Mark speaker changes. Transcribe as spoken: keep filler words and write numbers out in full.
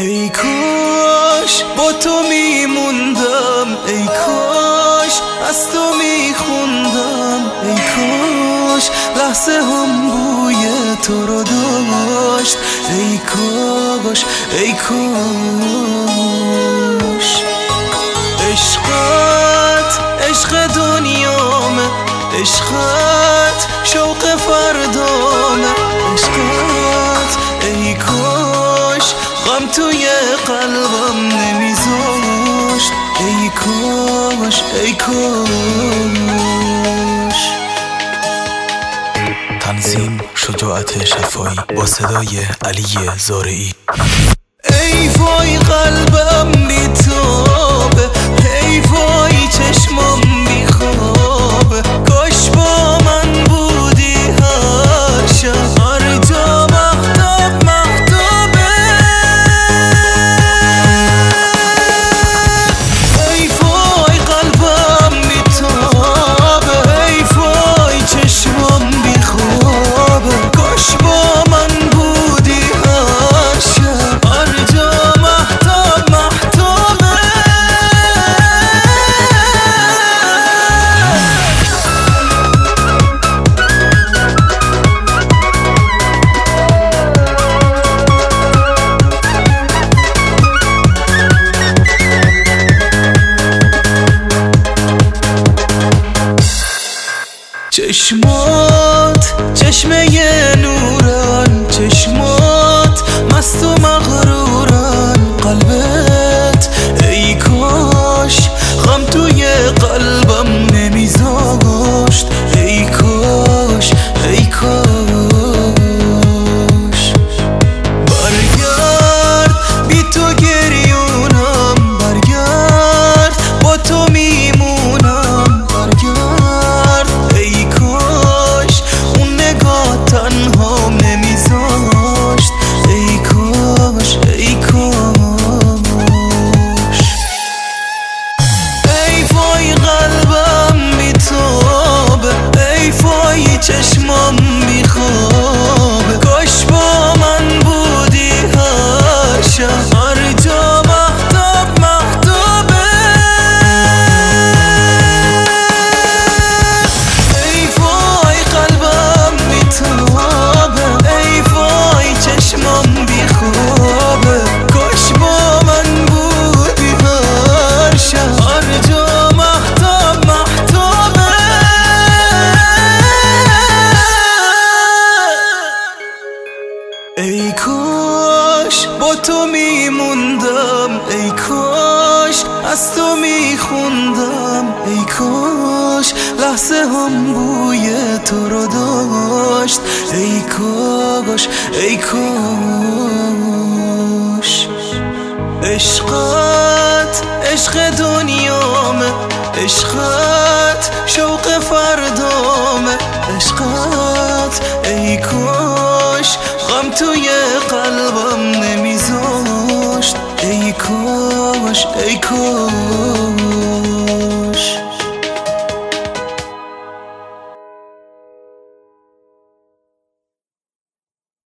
Speaker 1: ای کاش با تو میموندم، ای کاش از تو میخوندم، ای کاش لحظه هم بوی تو رو داشت، ای کاش ای کاش. عشقت عشق دنیامه، عشقت شوق فردامه، عشقت ای کاش غم توی قلبم نمیذاشت، ای کاش ای کاش.
Speaker 2: تنظیم شجاعت شفایی با صدای علی زارعی.
Speaker 1: ای وای قلبم بی‌تابه، ای وای چشمم بی‌خوابه، کاش با من بودی هر شب، هر جا مهتاب مهتابه. ای وای قلبم بی‌تابه، ای وای چشمم بی‌خوابه، کاش با من بودی هر شب، هر جا مهتاب مهتابه. چشمات چشمه نورن، چشمات مست و مغرورن، قلبت ای کاش غم توی قلبم نمیذاشت، ای کاش ای کاش. برگرد بی تو گریونم، برگرد با تو میمونم، برگرد ای کاش اون نگاه تنها نمیذاشت، ای کاش ای کاش. ای وای قلبم بی‌تابه، ای وای چشمم بی‌خوابه، کاش با من بودی هر شب، هر جا مهتاب مهتابه. ای وای قلبم بی‌تابه، ای وای چشمم بی‌خوابه، کاش با من بودی هر شب، هر جا مهتاب مهتابه. ای کاش با تو میموندم، ای کاش از تو میخوندم، ای کاش لحظه هم بوی تو رو داشت، ای کاش ای کاش. عشقت عشق دنیامه، عشقت شوق فردامه، عشقت ای کاش غم توی قلبم نمیذاشت، ای کاش ای کاش.